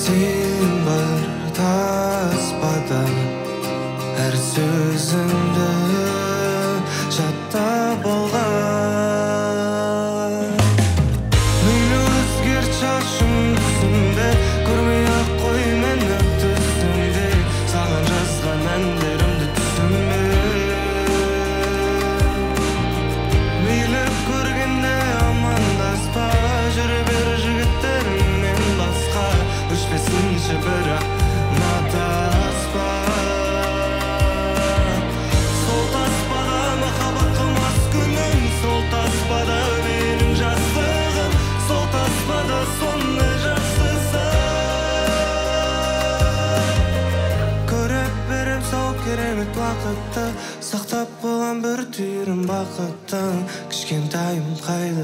Сен бар таспада әр сөзіңді жаттап алған. Мейлі өзгерт шашым түсімде, көрмей-ақ қой мені түсімде. Саған жазған әндерімді түсінбе. Мейлі көргенде амандаспа, жүре бер жігіттеріңмен басқа. Өшпесінші бірақ матаспа. Сол таспада махаббат қылмас күнім, сол таспада менің жастығым, сол таспада сондай жақсысы. Көре берем сол керемет уақытты, сақтап қойған бір түйірім бақыттың. Кішкентайым қайда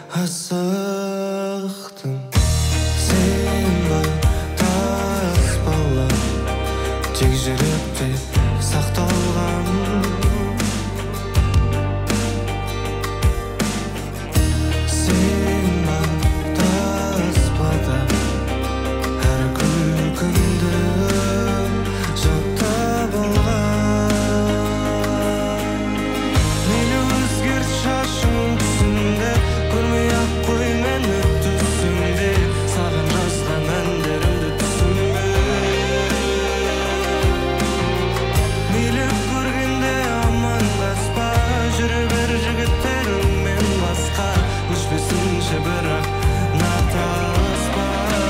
асықтың. Сен бар таспала, тек жүректе сақталған. Сен бар таспада әр күлкіңді жаттап алған. Мейлі өзгерт шашың түсімде, көрмей-ақ қой мені түсімде. Саған жазған әндерімді түсінбе. Мейлі көргенде амандаспа, жүре бер жігіттеріңмен басқа. Өшпесінші бірақ натаспа.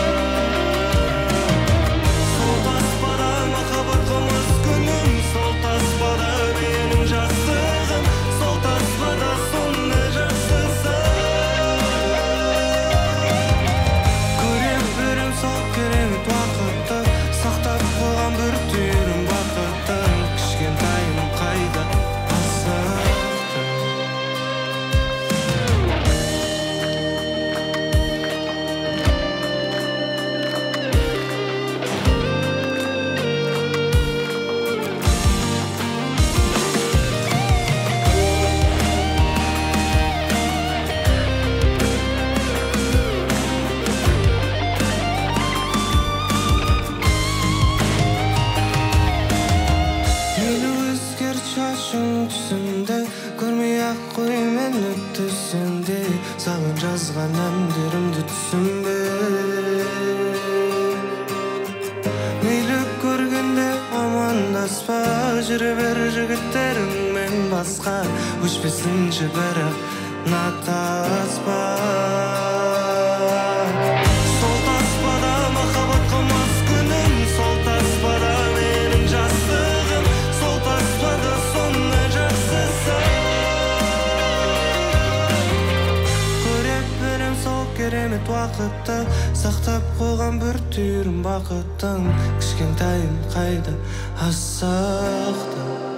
Сол таспада махаббат қылмас күнім, сол таспада менің жастығым, сол таспада сондай жақсысы. Көре берем сол керемет уақытты, сақтап қойған бір түйірім бақыттың. Кішкентайым қайда асықтың. Мейлі өзгерт шашың түсімде, көрмей-ақ қой мені түсімде. Саған жазған әндерімді түсінбе. Мейлі көргенде амандаспа, жүре бер жігіттеріңмен басқа. Өшпесінші бірақ натаспа. Сол таспада махаббат қылмас күнім, сол таспада менің жастығым, сол таспада сондай жақсысы. Көре берем сол керемет уақытты, сақтап қойған бір түйірім бақыттың. Кішкентайым қайда асықтың.